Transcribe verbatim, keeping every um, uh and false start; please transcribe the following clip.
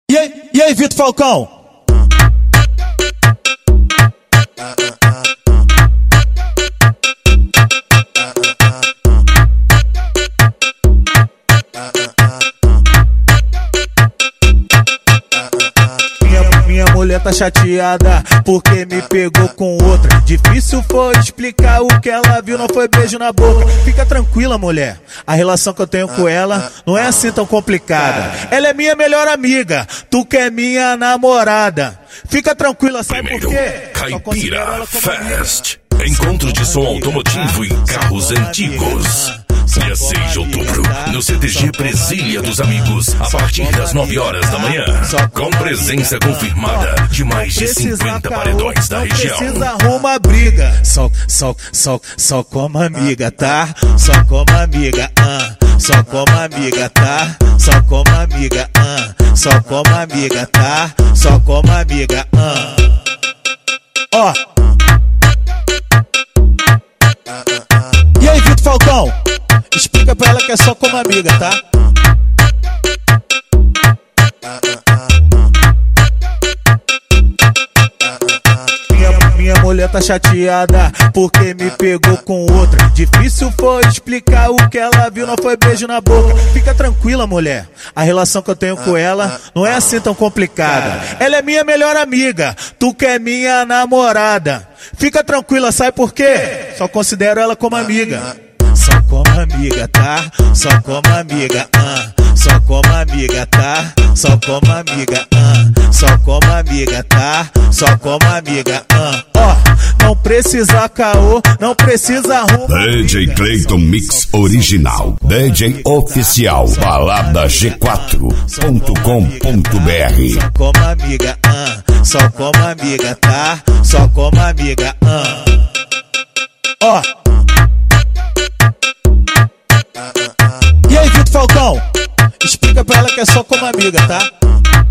E aí, e aí, Vitor Falcão? Minha mulher tá chateada porque me pegou com outra. Difícil foi explicar o que ela viu, não foi beijo na boca. Fica tranquila, mulher, a relação que eu tenho com ela não é assim tão complicada. Ela é minha melhor amiga, tu que é minha namorada. Fica tranquila, sabe por quê? Caipira Fest, encontro de som automotivo e carros antigos. Dia seis de outubro, no C T G Brasília dos Amigos, a partir das nove horas da manhã, com presença confirmada de mais de cinquenta paredões da região. Não precisa arrumar briga, só, só, só, só como amiga, tá? Só como amiga, ah. Só como amiga, tá? Só como amiga, ah. Só como amiga, tá? Só como amiga, ah. Ó. E aí, Vitor Falcão? Explica pra ela que é só como amiga, tá? Minha, minha mulher tá chateada porque me pegou com outra. Difícil foi explicar o que ela viu, não foi beijo na boca. Fica tranquila, mulher, a relação que eu tenho com ela não é assim tão complicada. Ela é minha melhor amiga, tu que é minha namorada. Fica tranquila, sabe por quê? Só considero ela como amiga. Só como amiga, tá? Só como amiga, ah. Só como amiga, tá? Só como amiga, ah. Só como amiga, tá? Só como amiga, ah. Ó, não precisa caô, não precisa arrumar. D J Clayton Mix Original, D J Oficial, balada g quatro ponto com ponto b r. Só como amiga, ah. Só como amiga, tá? Só como amiga, ah. Ó. E aí, Vitor Falcão? Explica pra ela que é só como amiga, tá?